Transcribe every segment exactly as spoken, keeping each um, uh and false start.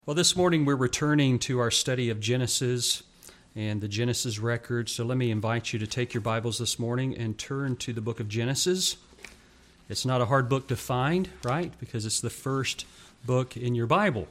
Well, this morning we're returning to our study of Genesis and the Genesis record. So let me invite you to take your Bibles this morning and turn to the book of Genesis. It's not a hard book to find, right? Because it's the first book in your Bible.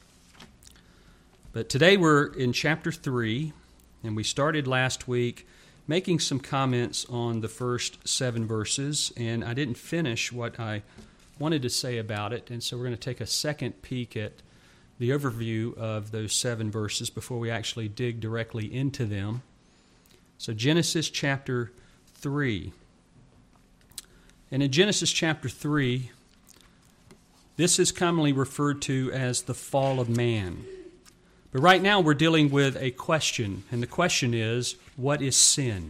But today we're in chapter three, and we started last week making some comments on the first seven verses, and I didn't finish what I wanted to say about it, and so we're going to take a second peek at the overview of those seven verses before we actually dig directly into them. So Genesis chapter three. And in Genesis chapter three, this is commonly referred to as the fall of man. But right now we're dealing with a question, and the question is, what is sin?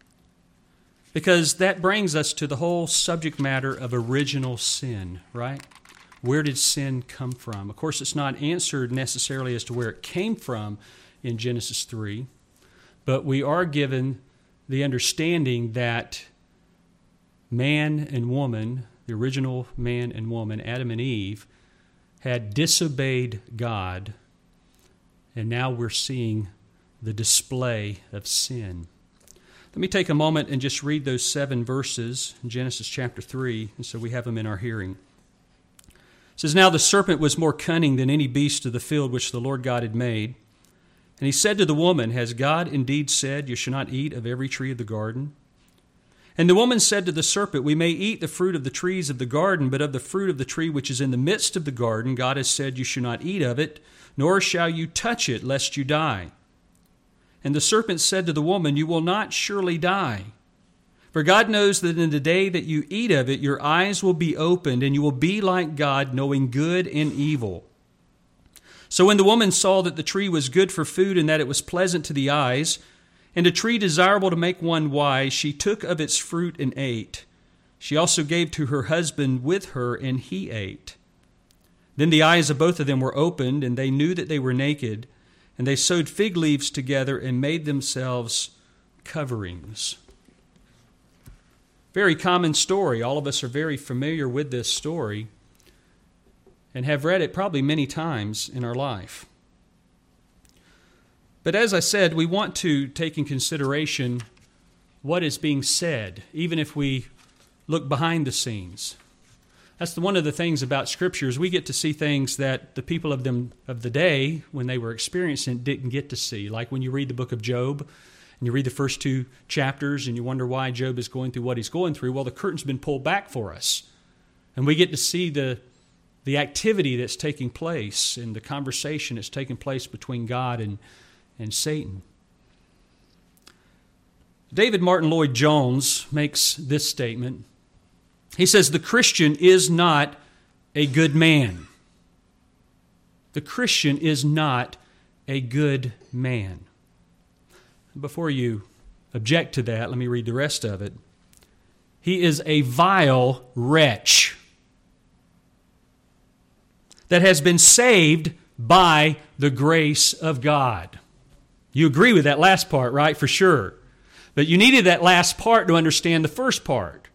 Because that brings us to the whole subject matter of original sin, right? Where did sin come from? Of course, it's not answered necessarily as to where it came from in Genesis three, but we are given the understanding that man and woman, the original man and woman, Adam and Eve, had disobeyed God, and now we're seeing the display of sin. Let me take a moment and just read those seven verses in Genesis chapter three, and so we have them in our hearing. It says, "Now the serpent was more cunning than any beast of the field which the Lord God had made. And he said to the woman, Has God indeed said, You shall not eat of every tree of the garden? And the woman said to the serpent, We may eat the fruit of the trees of the garden, but of the fruit of the tree which is in the midst of the garden, God has said, You shall not eat of it, nor shall you touch it, lest you die. And the serpent said to the woman, You will not surely die. For God knows that in the day that you eat of it, your eyes will be opened, and you will be like God, knowing good and evil. So when the woman saw that the tree was good for food, and that it was pleasant to the eyes, and a tree desirable to make one wise, she took of its fruit and ate. She also gave to her husband with her, and he ate. Then the eyes of both of them were opened, and they knew that they were naked, and they sewed fig leaves together and made themselves coverings." Very common story. All of us are very familiar with this story and have read it probably many times in our life. But as I said, we want to take in consideration what is being said, even if we look behind the scenes. That's the, one of the things about Scripture is we get to see things that the people of them of the day, when they were experiencing it, didn't get to see. Like when you read the book of Job, and you read the first two chapters and you wonder why Job is going through what he's going through. Well, the curtain's been pulled back for us. And we get to see the, the activity that's taking place and the conversation that's taking place between God and, and Satan. David Martin Lloyd-Jones makes this statement. He says, "The Christian is not a good man. The Christian is not a good man." Before you object to that, let me read the rest of it. "He is a vile wretch that has been saved by the grace of God." You agree with that last part, right? For sure. But you needed that last part to understand the first part.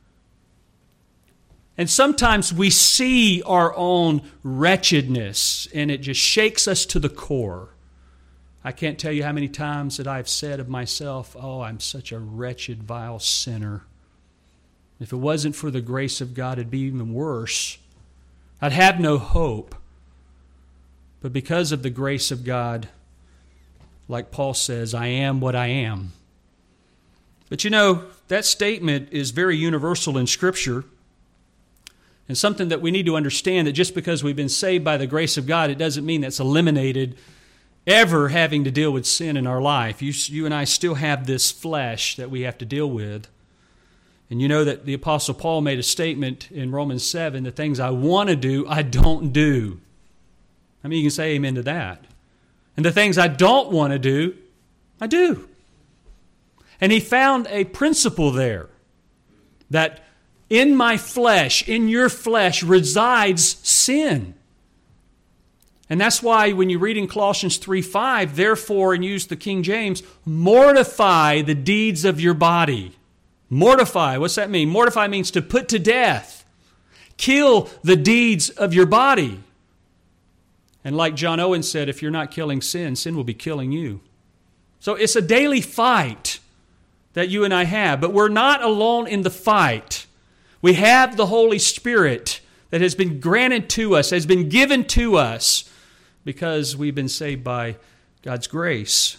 And sometimes we see our own wretchedness, and it just shakes us to the core. I can't tell you how many times that I've said of myself, oh, I'm such a wretched, vile sinner. If it wasn't for the grace of God, it'd be even worse. I'd have no hope. But because of the grace of God, like Paul says, I am what I am. But you know, that statement is very universal in Scripture, and something that we need to understand, that just because we've been saved by the grace of God, it doesn't mean that's eliminated ever having to deal with sin in our life. You, you and I still have this flesh that we have to deal with. And you know that the Apostle Paul made a statement in Romans seven, the things I want to do, I don't do. I mean, you can say amen to that. And the things I don't want to do, I do. And he found a principle there, that in my flesh, in your flesh, resides sin. And that's why when you read in Colossians three five, therefore, and use the King James, mortify the deeds of your body. Mortify, what's that mean? Mortify means to put to death. Kill the deeds of your body. And like John Owen said, if you're not killing sin, sin will be killing you. So it's a daily fight that you and I have. But we're not alone in the fight. We have the Holy Spirit that has been granted to us, has been given to us, because we've been saved by God's grace.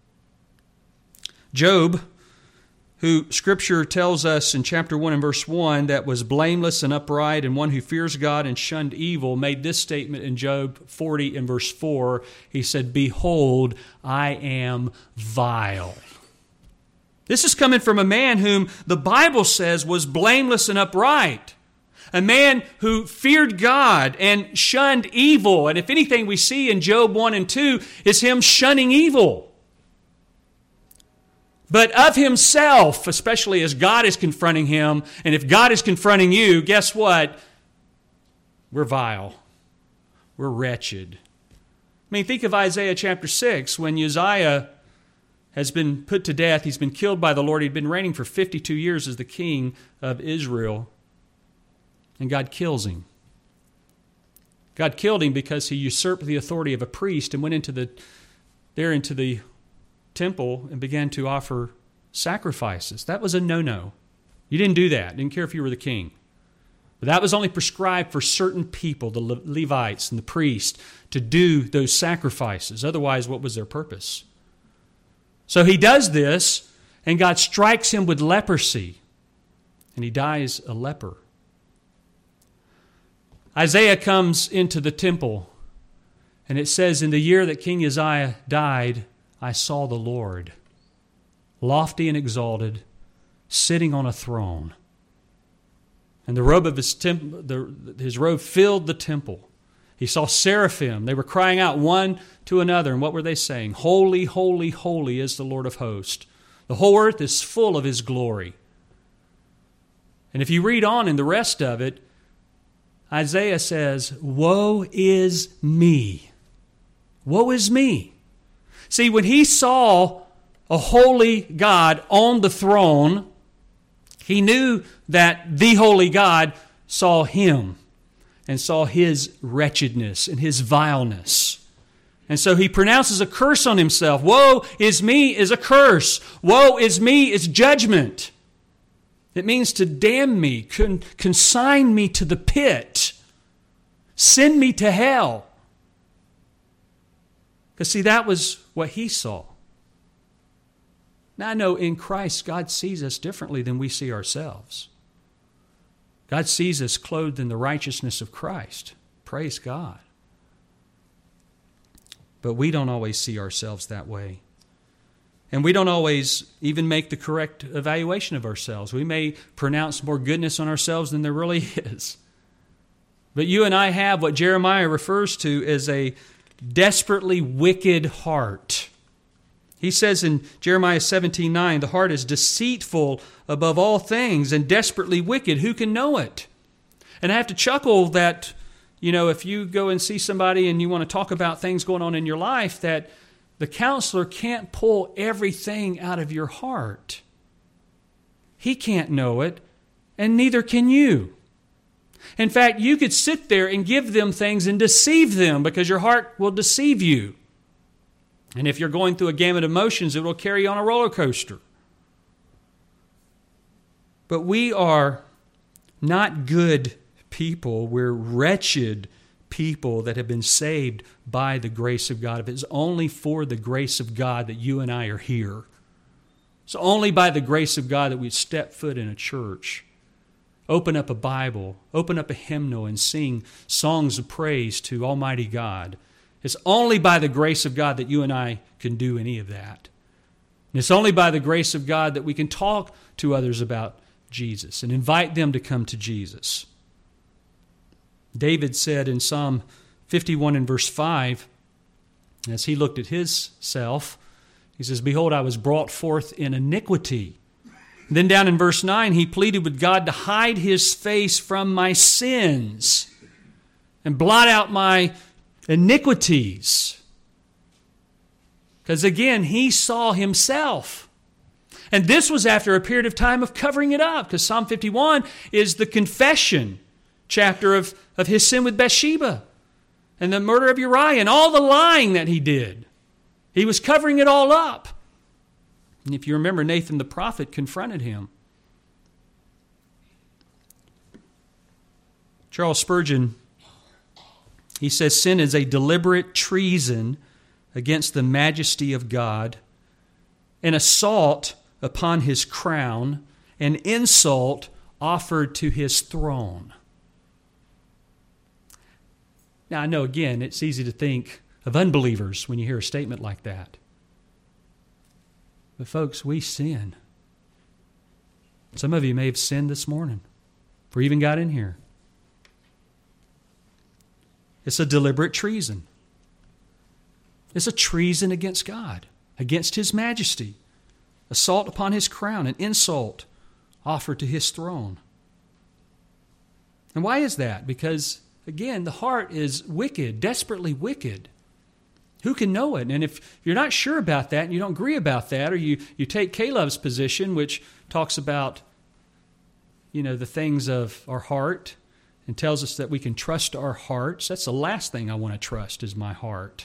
Job, who Scripture tells us in chapter one and verse one that was blameless and upright and one who fears God and shunned evil, made this statement in Job forty and verse four. He said, "Behold, I am vile." This is coming from a man whom the Bible says was blameless and upright. A man who feared God and shunned evil. And if anything we see in Job one and two is him shunning evil. But of himself, especially as God is confronting him, and if God is confronting you, guess what? We're vile. We're wretched. I mean, think of Isaiah chapter six, when Uzziah has been put to death. He's been killed by the Lord. He'd been reigning for fifty-two years as the king of Israel. And God kills him. God killed him because he usurped the authority of a priest and went into the there into the temple and began to offer sacrifices. That was a no-no. You didn't do that. Didn't care if you were the king. But that was only prescribed for certain people, the Le- Levites and the priests, to do those sacrifices. Otherwise, what was their purpose? So he does this, and God strikes him with leprosy, and he dies a leper. Isaiah comes into the temple, and it says, "In the year that King Uzziah died, I saw the Lord, lofty and exalted, sitting on a throne. And the robe of his temple, the, his robe filled the temple. He saw seraphim. They were crying out one to another. And what were they saying? Holy, holy, holy is the Lord of hosts. The whole earth is full of His glory." And if you read on in the rest of it, Isaiah says, "Woe is me. Woe is me." See, when he saw a holy God on the throne, he knew that the holy God saw him and saw his wretchedness and his vileness. And so he pronounces a curse on himself. Woe is me is a curse. Woe is me is judgment. It means to damn me, con- consign me to the pit, send me to hell. Because see, that was what he saw. Now I know in Christ, God sees us differently than we see ourselves. God sees us clothed in the righteousness of Christ. Praise God. But we don't always see ourselves that way. And we don't always even make the correct evaluation of ourselves. We may pronounce more goodness on ourselves than there really is. But you and I have what Jeremiah refers to as a desperately wicked heart. He says in Jeremiah seventeen nine, "The heart is deceitful above all things and desperately wicked. Who can know it?" And I have to chuckle that, you know, if you go and see somebody and you want to talk about things going on in your life, that the counselor can't pull everything out of your heart. He can't know it, and neither can you. In fact, you could sit there and give them things and deceive them because your heart will deceive you. And if you're going through a gamut of emotions, it will carry you on a roller coaster. But we are not good people. We're wretched people that have been saved by the grace of God. If it's only for the grace of God that you and I are here. It's only by the grace of God that we step foot in a church, open up a Bible, open up a hymnal, and sing songs of praise to Almighty God. It's only by the grace of God that you and I can do any of that. And it's only by the grace of God that we can talk to others about Jesus and invite them to come to Jesus. David said in Psalm fifty-one and verse five, as he looked at his self, he says, "Behold, I was brought forth in iniquity." Then down in verse nine, he pleaded with God to hide His face from my sins and blot out my iniquities. Because again, he saw himself. And this was after a period of time of covering it up, because Psalm fifty-one is the confession chapter of, of his sin with Bathsheba. and the murder of Uriah and all the lying that he did. He was covering it all up. And if you remember, Nathan the prophet confronted him. Charles Spurgeon, he says, sin is a deliberate treason against the majesty of God, an assault upon His crown, an insult offered to His throne. Now, I know, again, it's easy to think of unbelievers when you hear a statement like that. But folks, we sin. Some of you may have sinned this morning before you even got in here. It's a deliberate treason. It's a treason against God, against His majesty, assault upon His crown, an insult offered to His throne. And why is that? Because, again, the heart is wicked, desperately wicked. Who can know it? And if you're not sure about that and you don't agree about that, or you, you take Caleb's position, which talks about, you know, the things of our heart and tells us that we can trust our hearts, that's the last thing I want to trust is my heart.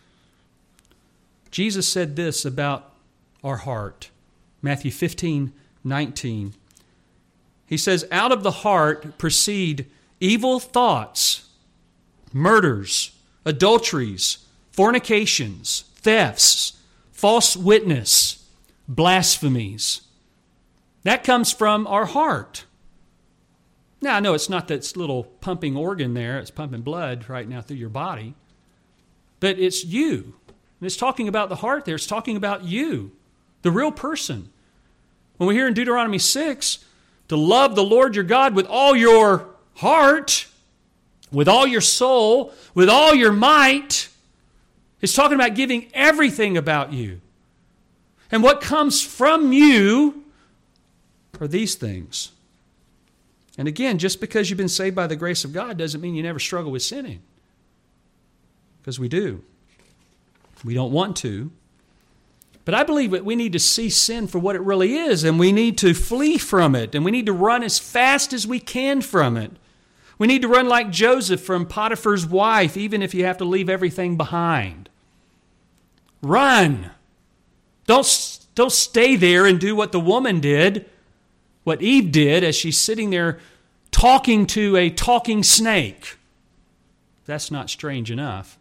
Jesus said this about our heart. Matthew fifteen nineteen. He says, out of the heart proceed evil thoughts, murders, adulteries, fornications, thefts, false witness, blasphemies. That comes from our heart. Now, I know it's not that little pumping organ there. It's pumping blood right now through your body. But it's you. And it's talking about the heart there. It's talking about you, the real person. When we hear in Deuteronomy six, to love the Lord your God with all your heart, with all your soul, with all your might, it's talking about giving everything about you. And what comes from you are these things. And again, just because you've been saved by the grace of God doesn't mean you never struggle with sinning. Because we do. We don't want to. But I believe that we need to see sin for what it really is, and we need to flee from it, and we need to run as fast as we can from it. We need to run like Joseph from Potiphar's wife, even if you have to leave everything behind. Run. Don't, don't stay there and do what the woman did, what Eve did as she's sitting there talking to a talking snake. That's not strange enough.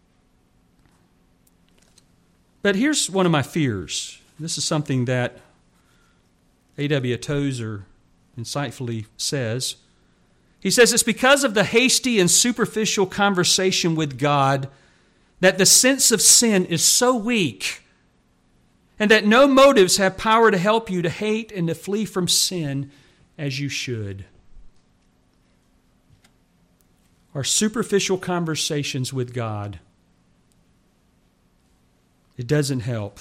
But here's one of my fears. This is something that A W Tozer insightfully says. He says it's because of the hasty and superficial conversation with God that the sense of sin is so weak, and that no motives have power to help you to hate and to flee from sin as you should. Our superficial conversations with God, it doesn't help.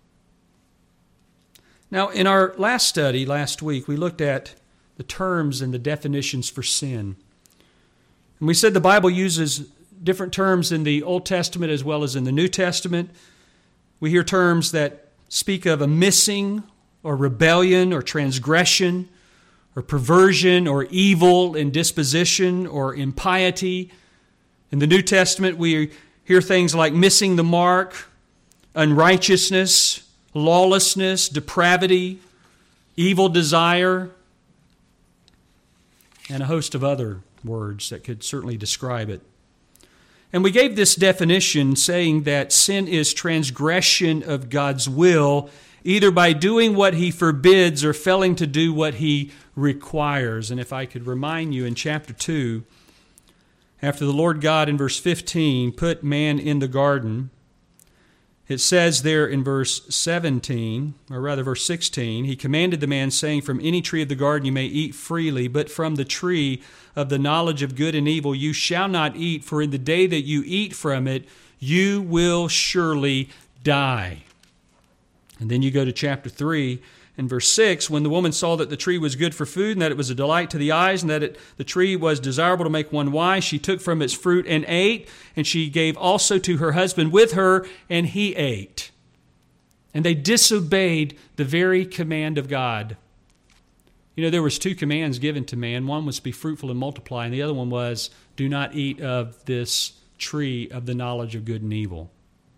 Now, in our last study, last week, we looked at the terms and the definitions for sin. And we said the Bible uses different terms in the Old Testament as well as in the New Testament. We hear terms that speak of a missing or rebellion or transgression or perversion or evil in disposition or impiety. In the New Testament, we hear things like missing the mark, unrighteousness, lawlessness, depravity, evil desire, and a host of other words that could certainly describe it. And we gave this definition saying that sin is transgression of God's will, either by doing what He forbids or failing to do what He requires. And if I could remind you in chapter two, after the Lord God in verse fifteen put man in the garden, it says there in verse seventeen, or rather verse sixteen, He commanded the man, saying, from any tree of the garden you may eat freely, but from the tree of the knowledge of good and evil you shall not eat, for in the day that you eat from it, you will surely die. And then you go to chapter three and verse six, when the woman saw that the tree was good for food, and that it was a delight to the eyes, and that it, the tree was desirable to make one wise, she took from its fruit and ate, and she gave also to her husband with her, and he ate. And they disobeyed the very command of God. You know, there was two commands given to man. One was to be fruitful and multiply, and the other one was, do not eat of this tree of the knowledge of good and evil.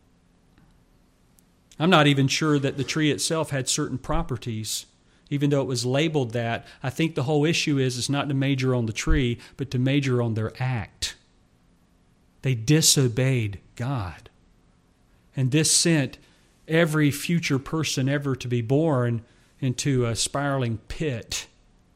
I'm not even sure that the tree itself had certain properties, even though it was labeled that. I think the whole issue is, is not to major on the tree, but to major on their act. They disobeyed God. And this sent every future person ever to be born into a spiraling pit.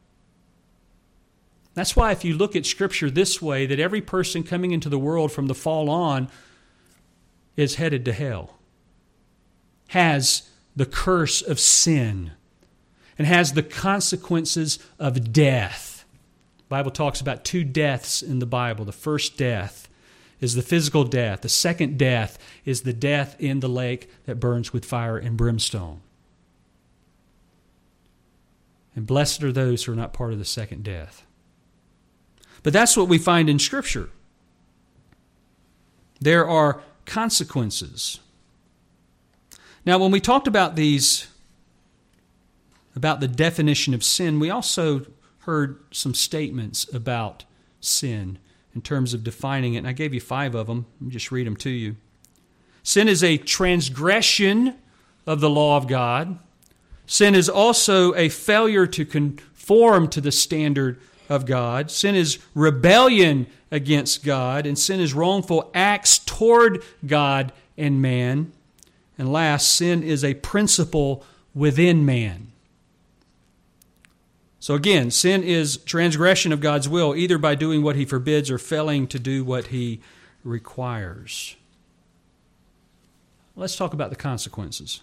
That's why if you look at Scripture this way, that every person coming into the world from the fall on is headed to hell, has the curse of sin, and has the consequences of death. The Bible talks about two deaths in the Bible. The first death is the physical death. The second death is the death in the lake that burns with fire and brimstone. And blessed are those who are not part of the second death. But that's what we find in Scripture. There are consequences. Now, when we talked about these, about the definition of sin, we also heard some statements about sin in terms of defining it. And I gave you five of them. Let me just read them to you. Sin is a transgression of the law of God. Sin is also a failure to conform to the standard of God. Sin is rebellion against God, and sin is wrongful acts toward God and man. And last, sin is a principle within man. So again, sin is transgression of God's will, either by doing what He forbids or failing to do what He requires. Let's talk about the consequences.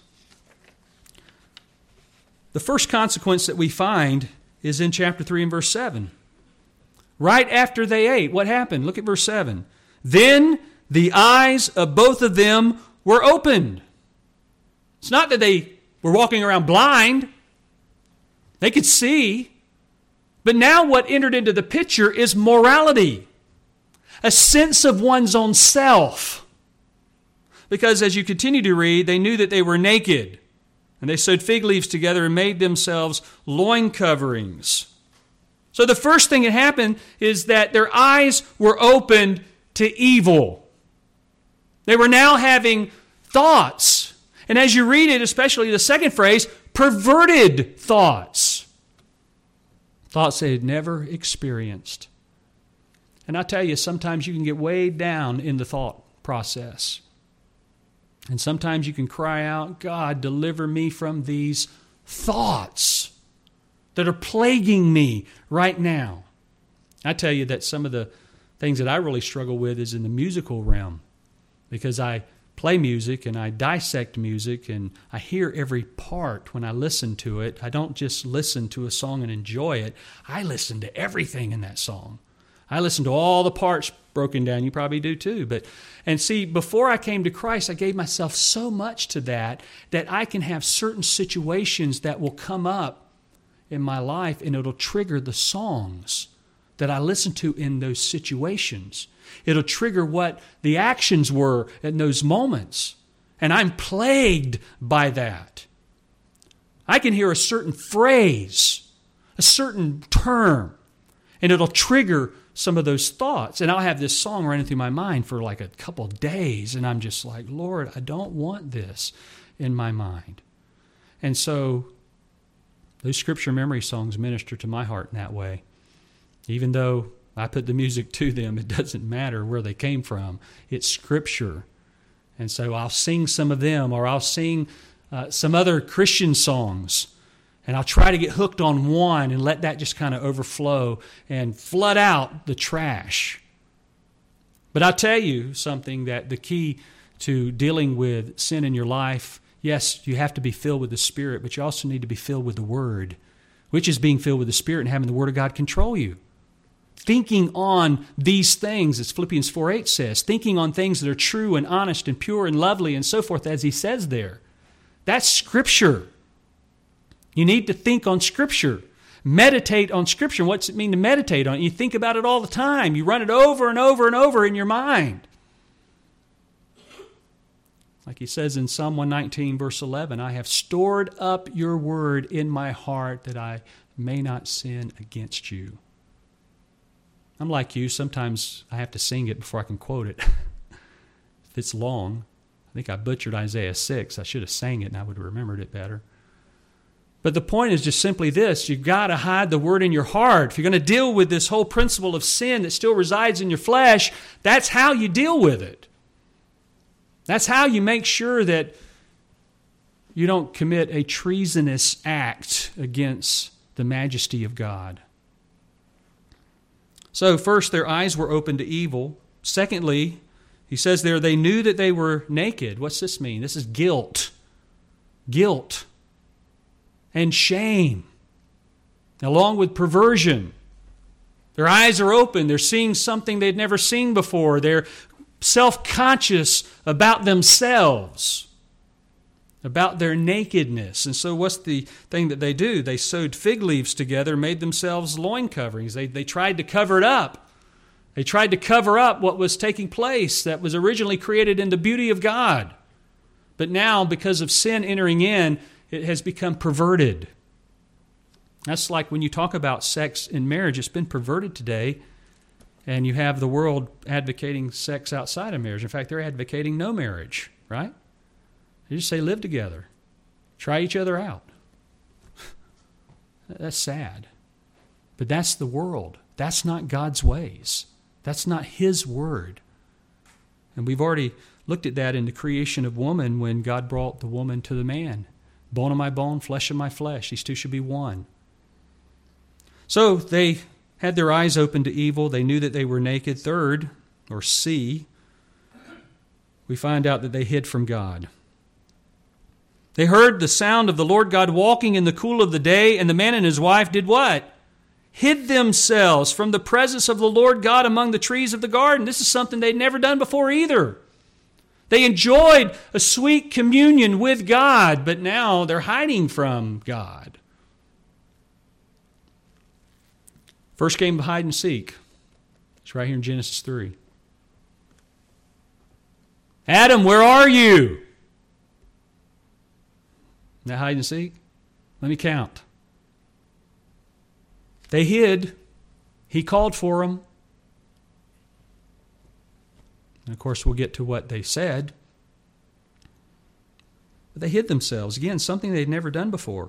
The first consequence that we find is in chapter three and verse seven. Right after they ate, what happened? Look at verse seven. Then the eyes of both of them were opened. It's not that they were walking around blind. They could see. But now what entered into the picture is morality, a sense of one's own self. Because as you continue to read, they knew that they were naked. And they sewed fig leaves together and made themselves loin coverings. So the first thing that happened is that their eyes were opened to evil. They were now having thoughts. And as you read it, especially the second phrase, perverted thoughts. Thoughts they had never experienced. And I tell you, sometimes you can get way down in the thought process. And sometimes you can cry out, God, deliver me from these thoughts that are plaguing me right now. I tell you that some of the things that I really struggle with is in the musical realm, because I play music and I dissect music and I hear every part when I listen to it. I don't just listen to a song and enjoy it. I listen to everything in that song. I listen to all the parts broken down. You probably do too. But and see, before I came to Christ, I gave myself so much to that that I can have certain situations that will come up in my life and it'll trigger the songs that I listen to in those situations. It'll trigger what the actions were in those moments. And I'm plagued by that. I can hear a certain phrase, a certain term, and it'll trigger some of those thoughts. And I'll have this song running through my mind for like a couple of days, and I'm just like, Lord, I don't want this in my mind. And so those scripture memory songs minister to my heart in that way. Even though I put the music to them, it doesn't matter where they came from. It's Scripture. And so I'll sing some of them, or I'll sing uh, some other Christian songs. And I'll try to get hooked on one and let that just kind of overflow and flood out the trash. But I'll tell you something, that the key to dealing with sin in your life, yes, you have to be filled with the Spirit, but you also need to be filled with the Word, which is being filled with the Spirit and having the Word of God control you. Thinking on these things, as Philippians four eight says, thinking on things that are true and honest and pure and lovely and so forth, as he says there. That's Scripture. You need to think on Scripture. Meditate on Scripture. What's it mean to meditate on it? You think about it all the time. You run it over and over and over in your mind. Like he says in Psalm one nineteen, verse eleven, I have stored up your word in my heart that I may not sin against you. I'm like you. Sometimes I have to sing it before I can quote it. It's long. I think I butchered Isaiah six. I should have sang it and I would have remembered it better. But the point is just simply this. You've got to hide the word in your heart. If you're going to deal with this whole principle of sin that still resides in your flesh, that's how you deal with it. That's how you make sure that you don't commit a treasonous act against the majesty of God. So first, their eyes were open to evil. Secondly, he says there, they knew that they were naked. What's this mean? This is guilt. Guilt. And shame, along with perversion. Their eyes are open. They're seeing something they'd never seen before. They're self-conscious about themselves, about their nakedness. And so what's the thing that they do? They sewed fig leaves together, made themselves loin coverings. They, they tried to cover it up. They tried to cover up what was taking place that was originally created in the beauty of God. But now, because of sin entering in, it has become perverted. That's like when you talk about sex in marriage, it's been perverted today, and you have the world advocating sex outside of marriage. In fact, they're advocating no marriage, right? They just say live together. Try each other out. That's sad. But that's the world. That's not God's ways. That's not His word. And we've already looked at that in the creation of woman when God brought the woman to the man. Bone of my bone, flesh of my flesh. These two should be one. So they had their eyes open to evil. They knew that they were naked. Third, or C, we find out that they hid from God. They heard the sound of the Lord God walking in the cool of the day, and the man and his wife did what? Hid themselves from the presence of the Lord God among the trees of the garden. This is something they'd never done before either. They enjoyed a sweet communion with God, but now they're hiding from God. First game of hide and seek. It's right here in Genesis three. Adam, where are you? Now hide and seek? Let me count. They hid. He called for them. And of course, we'll get to what they said. But they hid themselves. Again, something they'd never done before.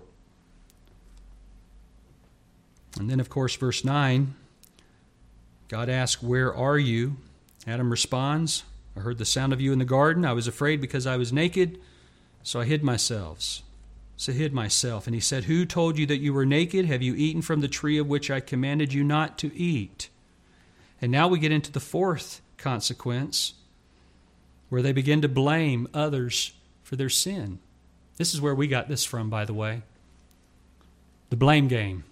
And then, of course, verse nine, God asks, where are you? Adam responds, I heard the sound of you in the garden. I was afraid because I was naked, so I hid myself. So I hid myself. And he said, who told you that you were naked? Have you eaten from the tree of which I commanded you not to eat? And now we get into the fourth consequence, where they begin to blame others for their sin. This is where we got this from, by the way. The blame game.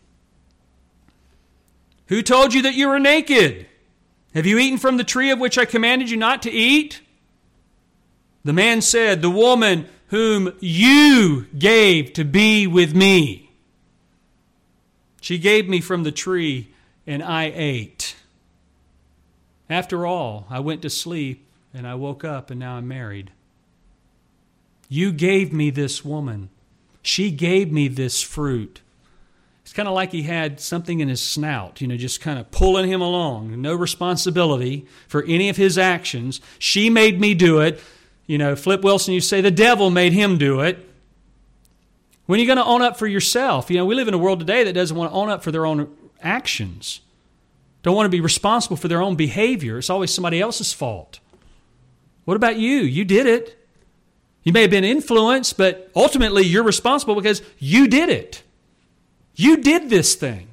Who told you that you were naked? Have you eaten from the tree of which I commanded you not to eat? The man said, the woman whom you gave to be with me. She gave me from the tree and I ate. After all, I went to sleep and I woke up and now I'm married. You gave me this woman. She gave me this fruit. It's kind of like he had something in his snout, you know, just kind of pulling him along. No responsibility for any of his actions. She made me do it. You know, Flip Wilson used to say the devil made him do it. When are you going to own up for yourself? You know, we live in a world today that doesn't want to own up for their own actions. Don't want to be responsible for their own behavior. It's always somebody else's fault. What about you? You did it. You may have been influenced, but ultimately you're responsible because you did it. You did this thing.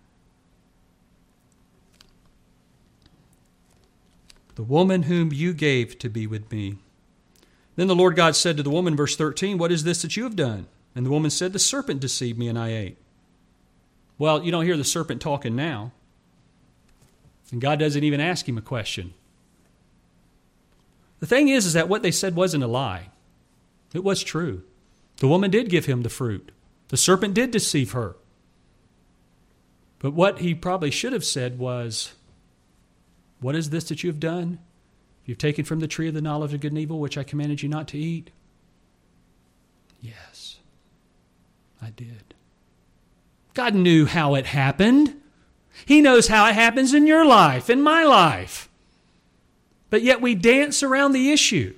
The woman whom you gave to be with me. Then the Lord God said to the woman, verse thirteen, what is this that you have done? And the woman said, the serpent deceived me and I ate. Well, you don't hear the serpent talking now. And God doesn't even ask him a question. The thing is, is that what they said wasn't a lie. It was true. The woman did give him the fruit. The serpent did deceive her. But what he probably should have said was, what is this that you have done? You've taken from the tree of the knowledge of good and evil, which I commanded you not to eat. Yes, I did. God knew how it happened. He knows how it happens in your life, in my life. But yet we dance around the issue.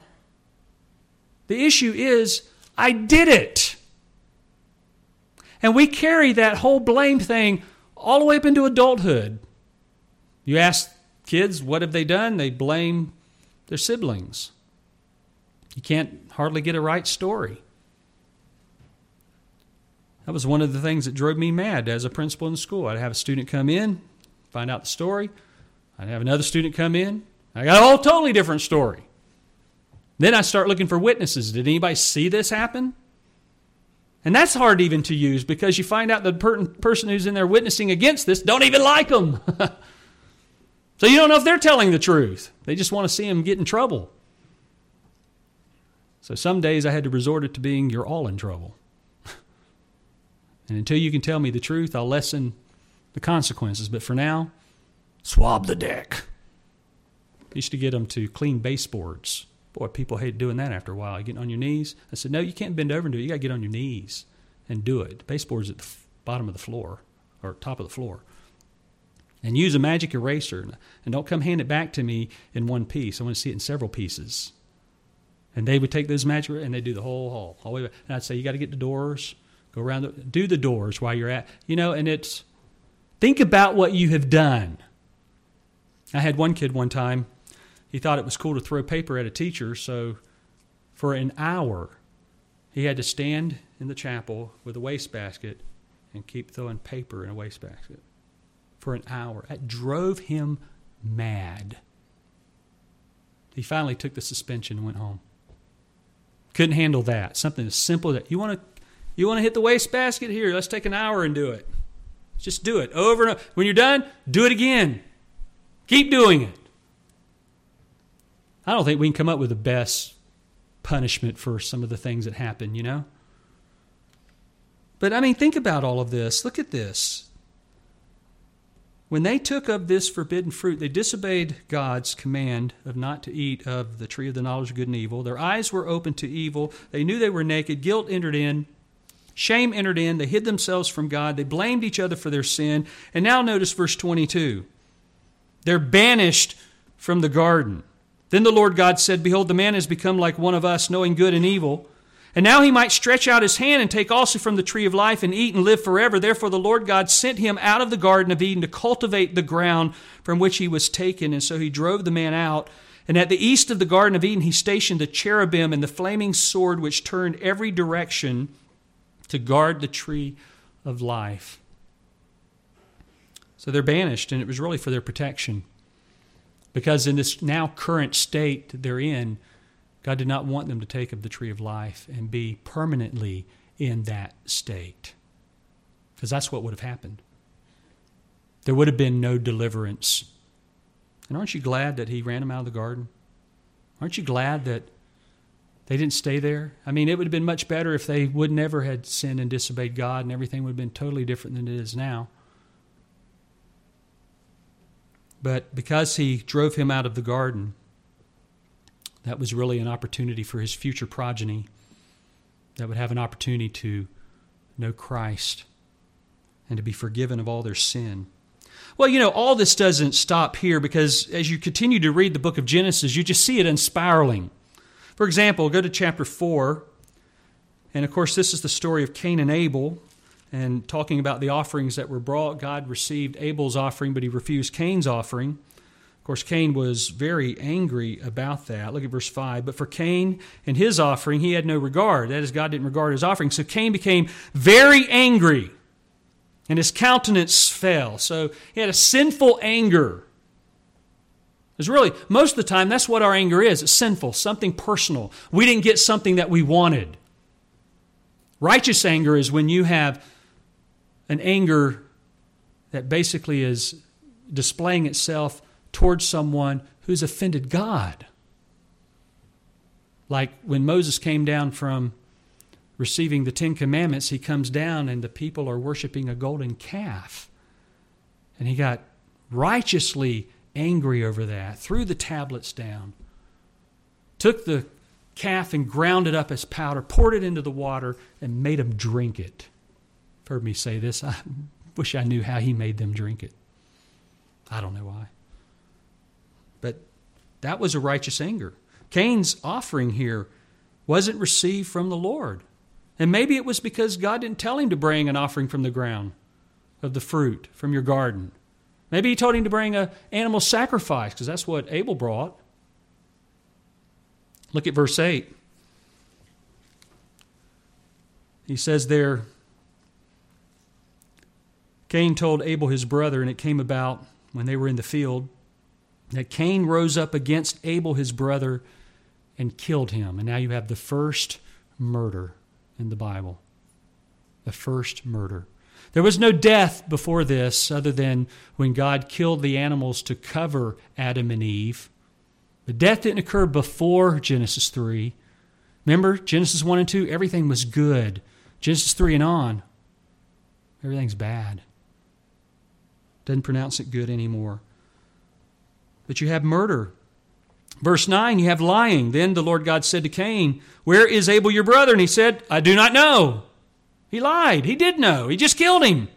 The issue is, I did it. And we carry that whole blame thing all the way up into adulthood. You ask kids, what have they done? They blame their siblings. You can't hardly get a right story. That was one of the things that drove me mad as a principal in the school. I'd have a student come in, find out the story. I'd have another student come in. I got a whole totally different story. Then I start looking for witnesses. Did anybody see this happen? And that's hard even to use because you find out the per- person who's in there witnessing against this don't even like them. So you don't know if they're telling the truth. They just want to see them get in trouble. So some days I had to resort it to being, you're all in trouble. And until you can tell me the truth, I'll lessen the consequences. But for now, swab the deck. I used to get them to clean baseboards. Boy, people hate doing that after a while. You get on your knees. I said, no, you can't bend over and do it. You got to get on your knees and do it. The baseboard's at the f- bottom of the floor or top of the floor. And use a magic eraser. And don't come hand it back to me in one piece. I want to see it in several pieces. And they would take those magic erasers and they'd do the whole hall. All the way back. And I'd say, you got to get the doors. Go around. The, do the doors while you're at. You know, and it's, think about what you have done. I had one kid one time. He thought it was cool to throw paper at a teacher, so for an hour he had to stand in the chapel with a wastebasket and keep throwing paper in a wastebasket for an hour. That drove him mad. He finally took the suspension and went home. Couldn't handle that. Something as simple as that. You want to you want to hit the wastebasket? Here, let's take an hour and do it. Just do it over and over. When you're done, do it again. Keep doing it. I don't think we can come up with the best punishment for some of the things that happen, you know? But, I mean, think about all of this. Look at this. When they took of this forbidden fruit, they disobeyed God's command of not to eat of the tree of the knowledge of good and evil. Their eyes were open to evil. They knew they were naked. Guilt entered in. Shame entered in. They hid themselves from God. They blamed each other for their sin. And now notice verse twenty-two. They're banished from the garden. Then the Lord God said, behold, the man has become like one of us, knowing good and evil. And now he might stretch out his hand and take also from the tree of life and eat and live forever. Therefore the Lord God sent him out of the Garden of Eden to cultivate the ground from which he was taken. And so he drove the man out. And at the east of the Garden of Eden he stationed the cherubim and the flaming sword which turned every direction to guard the tree of life. So they're banished, and it was really for their protection. Because in this now current state that they're in, God did not want them to take of the tree of life and be permanently in that state. Because that's what would have happened. There would have been no deliverance. And aren't you glad that he ran them out of the garden? Aren't you glad that they didn't stay there? I mean, it would have been much better if they would never had sinned and disobeyed God, and everything would have been totally different than it is now. But because he drove him out of the garden, that was really an opportunity for his future progeny that would have an opportunity to know Christ and to be forgiven of all their sin. Well, you know, all this doesn't stop here because as you continue to read the book of Genesis, you just see it unspiraling. For example, go to chapter four, and of course this is the story of Cain and Abel. And talking about the offerings that were brought, God received Abel's offering, but he refused Cain's offering. Of course, Cain was very angry about that. Look at verse five. But for Cain and his offering, he had no regard. That is, God didn't regard his offering. So Cain became very angry, and his countenance fell. So he had a sinful anger. It's really, most of the time, that's what our anger is. It's sinful, something personal. We didn't get something that we wanted. Righteous anger is when you have an anger that basically is displaying itself towards someone who's offended God. Like when Moses came down from receiving the Ten Commandments, he comes down and the people are worshiping a golden calf. And he got righteously angry over that, threw the tablets down, took the calf and ground it up as powder, poured it into the water, and made them drink it. You've heard me say this. I wish I knew how he made them drink it. I don't know why. But That was a righteous anger. Cain's offering here wasn't received from the Lord. And maybe it was because God didn't tell him to bring an offering from the ground of the fruit from your garden. Maybe he told him to bring an animal sacrifice, because that's what Abel brought. Look at verse eight. He says there, Cain told Abel his brother, and it came about when they were in the field, that Cain rose up against Abel his brother and killed him. And now you have the first murder in the Bible. The first murder. There was no death before this other than when God killed the animals to cover Adam and Eve. The death didn't occur before Genesis three. Remember, Genesis one and two, everything was good. Genesis three and on, everything's bad. Doesn't pronounce it good anymore. But you have murder. Verse nine, you have lying. Then the Lord God said to Cain, "Where is Abel your brother?" And he said, "I do not know." He lied. He did know. He just killed him.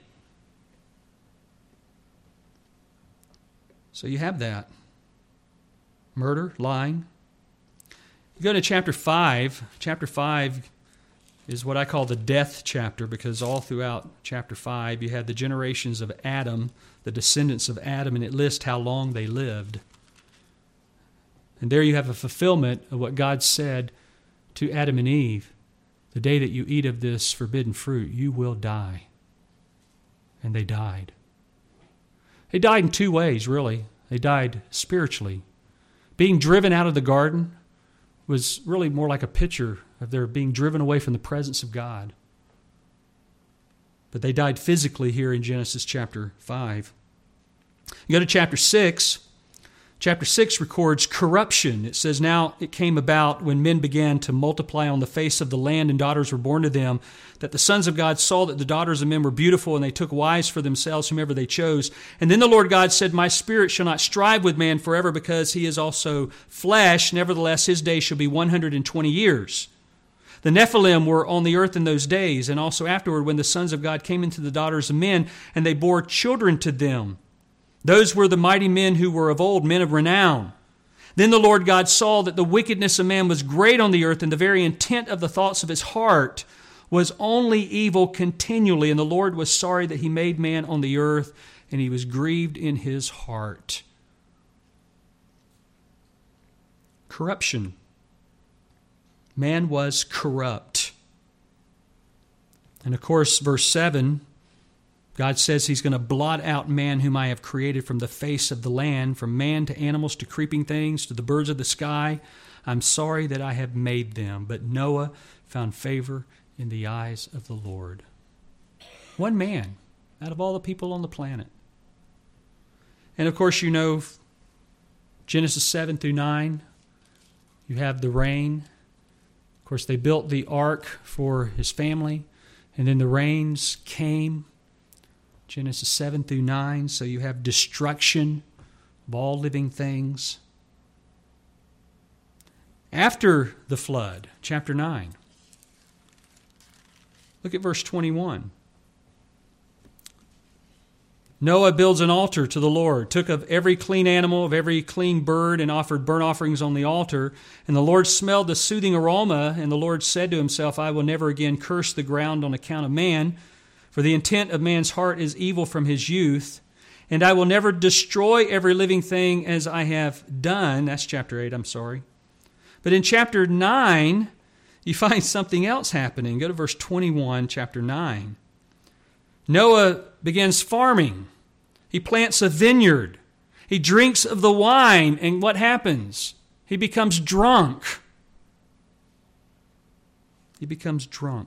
So you have that. Murder, lying. You go to chapter five. Chapter five is what I call the death chapter, because all throughout chapter five you have the generations of Adam, the descendants of Adam, and it lists how long they lived. And there you have a fulfillment of what God said to Adam and Eve. The day that you eat of this forbidden fruit, you will die. And they died. They died in two ways, really. They died spiritually. Being driven out of the garden was really more like a picture of their being driven away from the presence of God. But they died physically here in Genesis chapter five. You go to chapter six. Chapter six records corruption. It says, "Now it came about when men began to multiply on the face of the land and daughters were born to them, that the sons of God saw that the daughters of men were beautiful, and they took wives for themselves whomever they chose. And then the Lord God said, My spirit shall not strive with man forever, because he is also flesh. Nevertheless, his days shall be one hundred twenty years. The Nephilim were on the earth in those days, and also afterward when the sons of God came into the daughters of men, and they bore children to them. Those were the mighty men who were of old, men of renown. Then the Lord God saw that the wickedness of man was great on the earth, and the very intent of the thoughts of his heart was only evil continually. And the Lord was sorry that he made man on the earth, and he was grieved in his heart." Corruption. Man was corrupt. And of course, verse seven, God says he's going to blot out man whom I have created from the face of the land, from man to animals to creeping things to the birds of the sky. I'm sorry that I have made them. But Noah found favor in the eyes of the Lord. One man out of all the people on the planet. And of course, you know, Genesis seven through nine, you have the rain. Of course, they built the ark for his family, and then the rains came. Genesis seven through nine, so you have destruction of all living things. After the flood, chapter nine, look at verse twenty-one. Noah builds an altar to the Lord, took of every clean animal, of every clean bird, and offered burnt offerings on the altar. And the Lord smelled the soothing aroma, and the Lord said to himself, I will never again curse the ground on account of man, for the intent of man's heart is evil from his youth. And I will never destroy every living thing as I have done. That's chapter eight, I'm sorry. But in chapter nine, you find something else happening. Go to verse twenty-one, chapter nine. Noah begins farming. He plants a vineyard. He drinks of the wine, and what happens? He becomes drunk. He becomes drunk.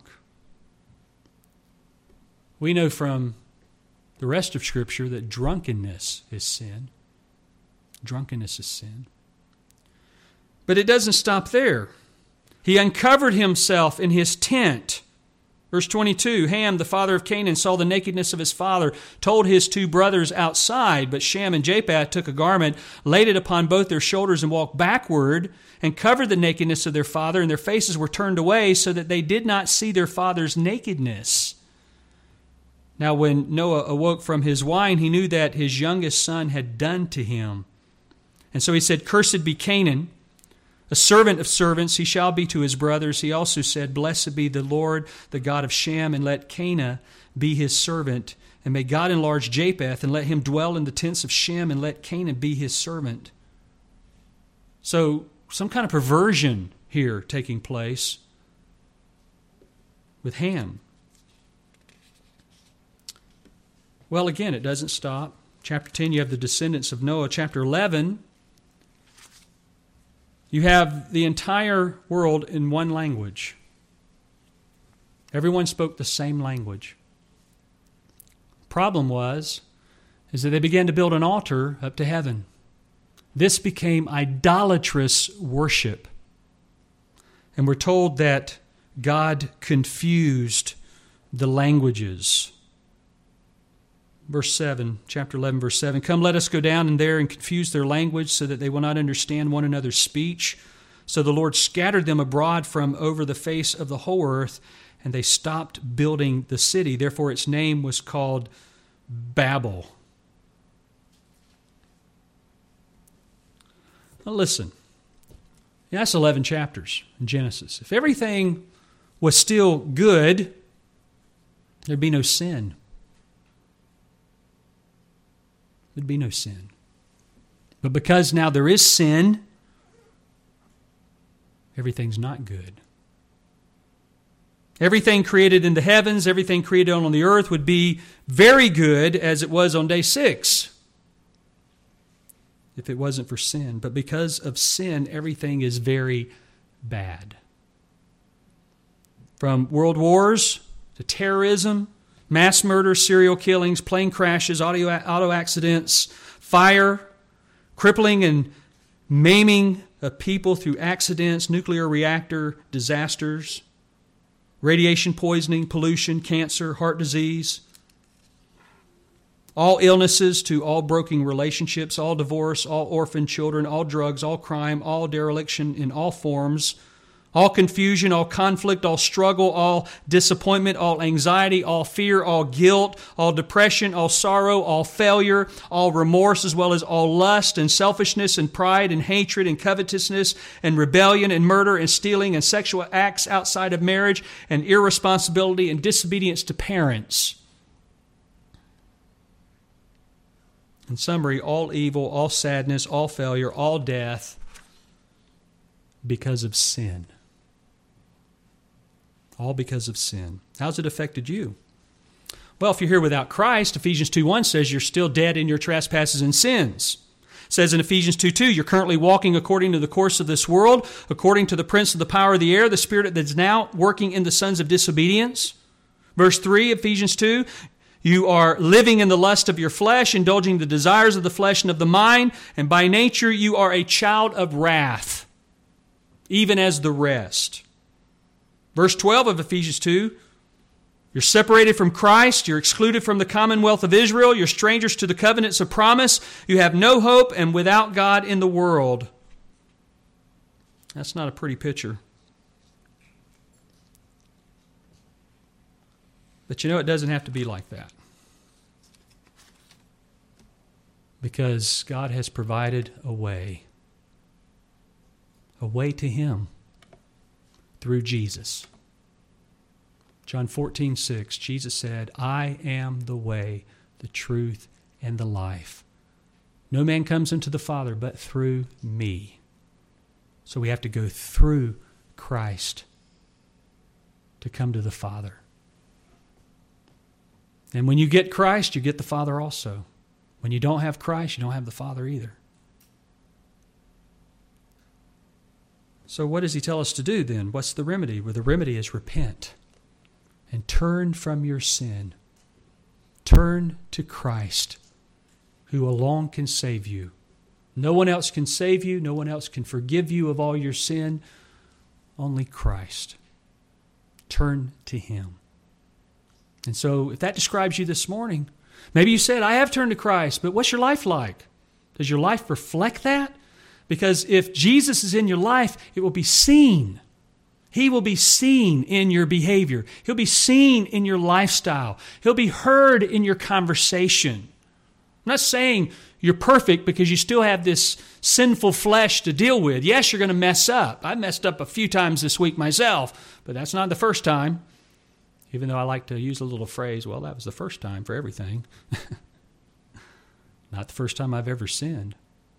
We know from the rest of Scripture that drunkenness is sin. Drunkenness is sin. But it doesn't stop there. He uncovered himself in his tent. Verse twenty-two, Ham, the father of Canaan, saw the nakedness of his father, told his two brothers outside, but Shem and Japheth took a garment, laid it upon both their shoulders, and walked backward, and covered the nakedness of their father, and their faces were turned away, so that they did not see their father's nakedness. Now when Noah awoke from his wine, he knew that his youngest son had done to him. And so he said, "Cursed be Canaan, a servant of servants, he shall be to his brothers." He also said, "Blessed be the Lord, the God of Shem, and let Canaan be his servant. And may God enlarge Japheth, and let him dwell in the tents of Shem, and let Canaan be his servant." So, some kind of perversion here taking place with Ham. Well, again, it doesn't stop. Chapter ten, you have the descendants of Noah. Chapter eleven, you have the entire world in one language. Everyone spoke the same language. Problem was, is that they began to build an altar up to heaven. This became idolatrous worship. And we're told that God confused the languages. Verse seven, chapter eleven, verse seven. "Come, let us go down in there and confuse their language so that they will not understand one another's speech." So the Lord scattered them abroad from over the face of the whole earth, and they stopped building the city. Therefore its name was called Babel. Now listen, yeah, that's eleven chapters in Genesis. If everything was still good, there'd be no sin. There'd be no sin. But because now there is sin, everything's not good. Everything created in the heavens, everything created on the earth would be very good as it was on day six if it wasn't for sin. But because of sin, everything is very bad. From world wars to terrorism, mass murder, serial killings, plane crashes, auto, auto accidents, fire, crippling and maiming of people through accidents, nuclear reactor disasters, radiation poisoning, pollution, cancer, heart disease, all illnesses to all broken relationships, all divorce, all orphan children, all drugs, all crime, all dereliction in all forms, all confusion, all conflict, all struggle, all disappointment, all anxiety, all fear, all guilt, all depression, all sorrow, all failure, all remorse, as well as all lust and selfishness and pride and hatred and covetousness and rebellion and murder and stealing and sexual acts outside of marriage and irresponsibility and disobedience to parents. In summary, all evil, all sadness, all failure, all death because of sin. All because of sin. How's it affected you? Well, if you're here without Christ, Ephesians two one says you're still dead in your trespasses and sins. It says in Ephesians two two, you're currently walking according to the course of this world, according to the prince of the power of the air, the spirit that's now working in the sons of disobedience. Verse three, Ephesians two, you are living in the lust of your flesh, indulging the desires of the flesh and of the mind, and by nature you are a child of wrath, even as the rest. Verse twelve of Ephesians two, you're separated from Christ, you're excluded from the commonwealth of Israel, you're strangers to the covenants of promise, you have no hope and without God in the world. That's not a pretty picture. But you know, it doesn't have to be like that. Because God has provided a way. A way to Him through Jesus. John fourteen six, Jesus said, I am the way, the truth, and the life. No man comes unto the Father but through me. So we have to go through Christ to come to the Father. And when you get Christ, you get the Father also. When you don't have Christ, you don't have the Father either. So what does He tell us to do then? What's the remedy? Well, the remedy is repent and turn from your sin. Turn to Christ, who alone can save you. No one else can save you. No one else can forgive you of all your sin. Only Christ. Turn to Him. And so if that describes you this morning, maybe you said, I have turned to Christ, but what's your life like? Does your life reflect that? Because if Jesus is in your life, it will be seen. He will be seen in your behavior. He'll be seen in your lifestyle. He'll be heard in your conversation. I'm not saying you're perfect because you still have this sinful flesh to deal with. Yes, you're going to mess up. I messed up a few times this week myself, but that's not the first time. Even though I like to use a little phrase, well, that was the first time for everything. Not the first time I've ever sinned.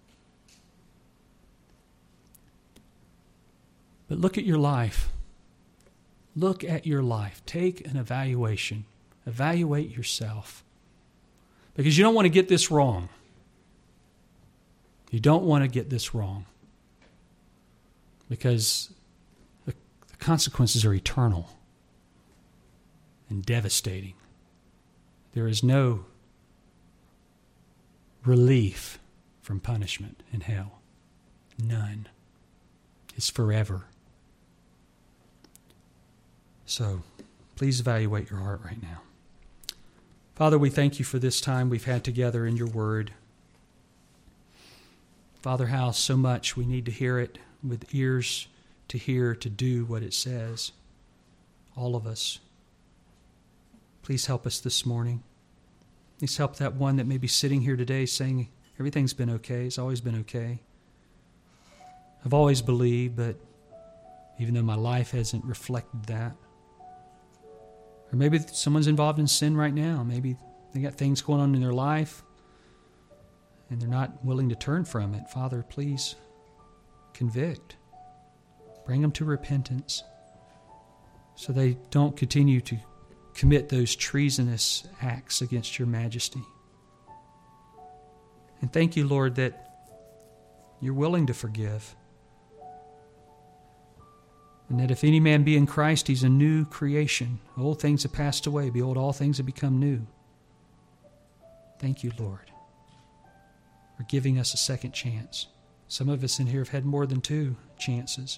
But look at your life. Look at your life. Take an evaluation. Evaluate yourself. Because you don't want to get this wrong. You don't want to get this wrong. Because the, the consequences are eternal and devastating. There is no relief from punishment in hell. None. It's forever. So, please evaluate your heart right now. Father, we thank you for this time we've had together in your word. Father, how so much we need to hear it with ears to hear, to do what it says. All of us. Please help us this morning. Please help that one that may be sitting here today saying, everything's been okay, it's always been okay. I've always believed, but even though my life hasn't reflected that. Or maybe someone's involved in sin right now. Maybe they got things going on in their life and they're not willing to turn from it. Father, please convict. Bring them to repentance so they don't continue to commit those treasonous acts against your majesty. And thank you, Lord, that you're willing to forgive. And that if any man be in Christ, he's a new creation. Old things have passed away. Behold, all things have become new. Thank you, Lord, for giving us a second chance. Some of us in here have had more than two chances.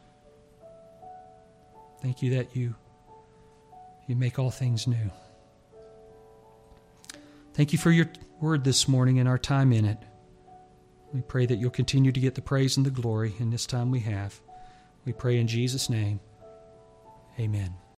Thank you that you, you make all things new. Thank you for your word this morning and our time in it. We pray that you'll continue to get the praise and the glory in this time we have. We pray in Jesus' name. Amen.